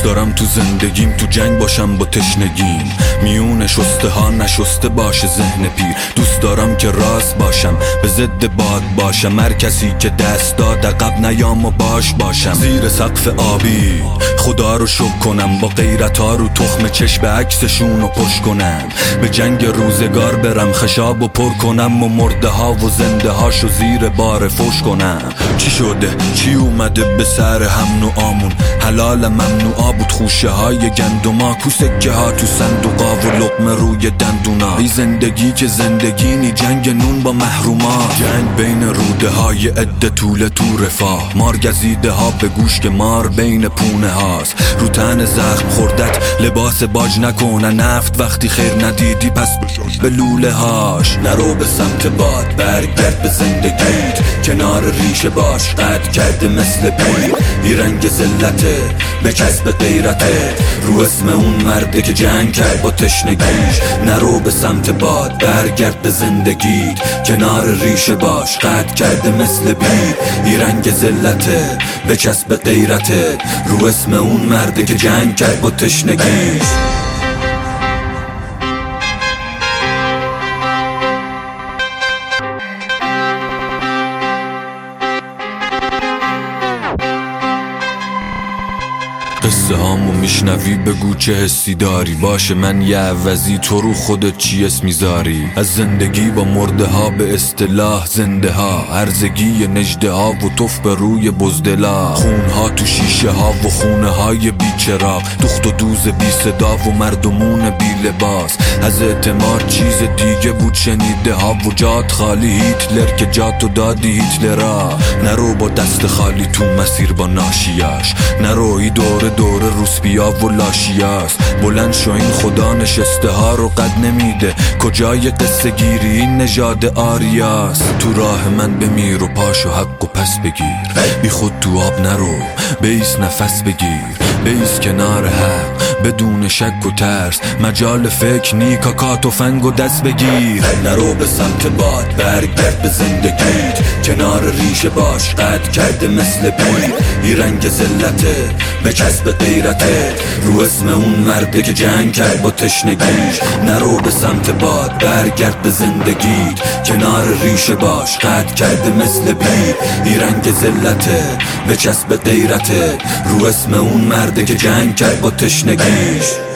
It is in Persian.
دوست دارم تو زندگیم تو جنگ باشم با تشنگیم، میون شسته ها نشسته باشه ذهن پیر. دوست دارم که راست باشم به ضد باد باشم، هر کسی که دست داد عقب نیام و باش باشم. زیر سقف آبی خدا رو شکر کنم، با غیرت ها رو تخم چشم عکسشون رو پشت کنم. به جنگ روزگار برم خشاب و پر کنم و مرده ها و زنده هاشو زیر بار فوش کنم. چی شده چی اومده به سر هم و آمون، حلال ممنوعا بود خوشه های گندما، کو سکه ها تو صندوقا و لقمه روی دندونا. ای زندگی که زندگی نی جنگ نون با محروما، جنگ بین روده های عده طول تو رفاه، مار گزیده ها به گوش که مار بین پونه هاست. رو تن زخم خوردت لباس باج نکنه نفت، وقتی خیر ندیدی پس به لوله هاش. نرو به سمت باد برگرد به زندگیت، کنار ریشه باش قد کرده مثل پیر. این رنگ ذلته به کسب غیرته، رو اسم اون مرده که جنگ کرد با تشنگیش. نرو به سمت باد برگرد به زندگیت، کنار ریشه باش قد کرده مثل پیر. این رنگ ذلته به کسب غیرته، رو اسم اون مرده که جنگ کرد با تشنگیش. قصه هامو میشنوی بگو چه حسی داری، باشه من یه عوضی تو رو خودت چی اسم میذاری. از زندگی با مرده ها به اصطلاح زنده ها، هرزگی نجده ها و توف به روی بزدلا. خون ها تو شیشه ها و خونه های بیچراغ، دوخت و دوز بی صدا و مردمون بی لباس. از اعتماد چیز دیگه بود شنیده ها و جات خالی، هیتلر که جاتو دادی هیتلرا. نرو با دست خالی تو مسیر با ناشیاش، نروی دوره روسپیا و لاشیاست. بلند شو این خدا نشسته ها رو قد نمیده، کجای قصه گیری این نژاد آریاست. تو راه من بمیر و پاشو حق و پس بگیر، بی خود تو آب نرو بیس نفس بگیر. بیس کنار حق بدون شک و ترس، مجال فکر نی کاکا تفنگ و دست بگیر. نرو به سمت باد برگرد به زندگیت، کنار ریشه باش قد کرده مثل پیر. این رنگ ذلته به کسب غیرته، رو اسم اون مرده که جنگ کرد با تشنگیش. نرو به سمت باد برگرد به زندگیت، کنار ریشه باش قد کرده مثل پیر. این رنگ ذلته به کسب غیرته، رو اسم اون مرده که جنگ کرد با تشنگیش.